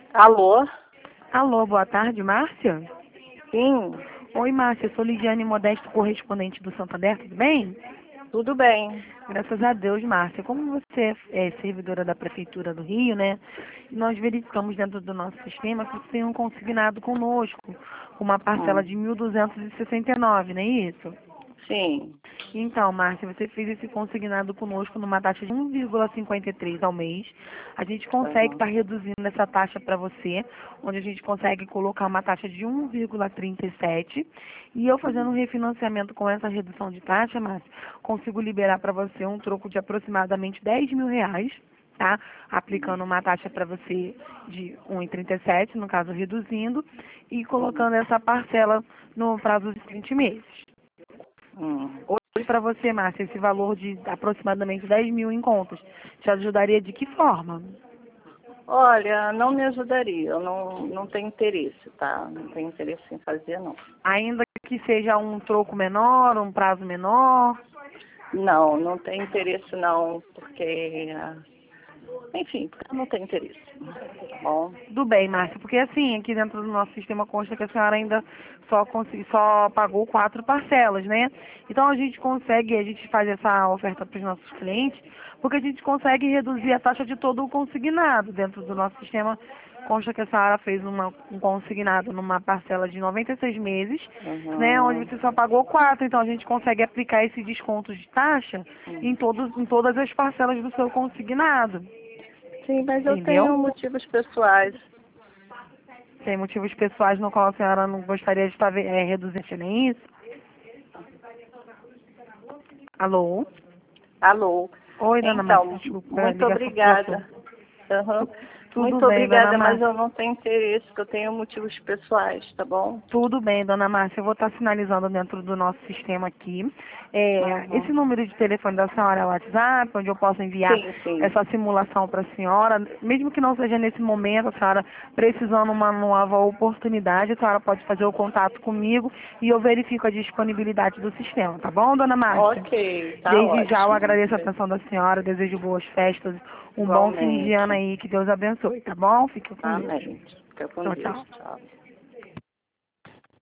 Alô? Alô, boa tarde, Márcia? Sim, Oi, Márcia, eu sou Lidiane Modesto, correspondente do Santander, tudo bem? tudo bem. Graças a Deus, Márcia. Como você é servidora da Prefeitura do Rio, né? Nós verificamos dentro do nosso sistema que você tem um consignado conosco, com uma parcela de 1.269, não é isso? Sim. Então, Márcia, você fez esse consignado conosco numa taxa de 1,53 ao mês. A gente consegue Uhum. estar reduzindo essa taxa para você, onde a gente consegue colocar uma taxa de 1,37. E eu fazendo um refinanciamento com essa redução de taxa, Márcia, consigo liberar para você um troco de aproximadamente R$ 10.000, tá? Aplicando uma taxa para você de 1,37, no caso reduzindo, e colocando essa parcela no prazo de 20 meses. Hum. Hoje, para você, Márcia, esse valor de aproximadamente 10 mil em contas, te ajudaria de que forma? Olha, não me ajudaria. Eu não tenho interesse, tá? Não tenho interesse em fazer, não. Ainda que seja um troco menor, um prazo menor? Não tenho interesse, não, porque... Enfim, eu não tenho interesse. Tá bom? Tudo bem, Márcia, porque assim, aqui dentro do nosso sistema consta que a senhora ainda só pagou 4 parcelas, né? Então a gente faz essa oferta para os nossos clientes, porque a gente consegue reduzir a taxa de todo o consignado. Dentro do nosso sistema consta que a senhora fez um consignado numa parcela de 96 meses, né? Onde Uhum. você só pagou 4, então a gente consegue aplicar esse desconto de taxa em todas as parcelas do seu consignado. Sim, mas eu Entendeu? tenho motivos pessoais. Tem motivos pessoais no qual a senhora não gostaria de estar reduzindo, nem isso? Alô? Alô? Oi, dona Márcia, Então, desculpa, a muito ligação cortou. obrigada. Uhum. Tudo Muito bem, dona obrigada, mas Márcia. eu não tenho interesse, porque eu tenho motivos pessoais, tá bom? Tudo bem, dona Márcia, eu vou estar sinalizando dentro do nosso sistema aqui. Esse Uhum. número de telefone da senhora é o WhatsApp, onde eu posso enviar Sim, sim. essa simulação para a senhora, mesmo que não seja nesse momento, a senhora precisando uma nova oportunidade, a senhora pode fazer o contato comigo e eu verifico a disponibilidade do sistema, tá bom, dona Márcia? Ok, tá Desde já eu ótimo. agradeço a atenção da senhora, desejo boas festas, um bom fim de ano Igualmente. aí, que Deus abençoe, tá bom? Fique com Deus. Amém. Fica com Tchau, Deus. tchau. Tchau.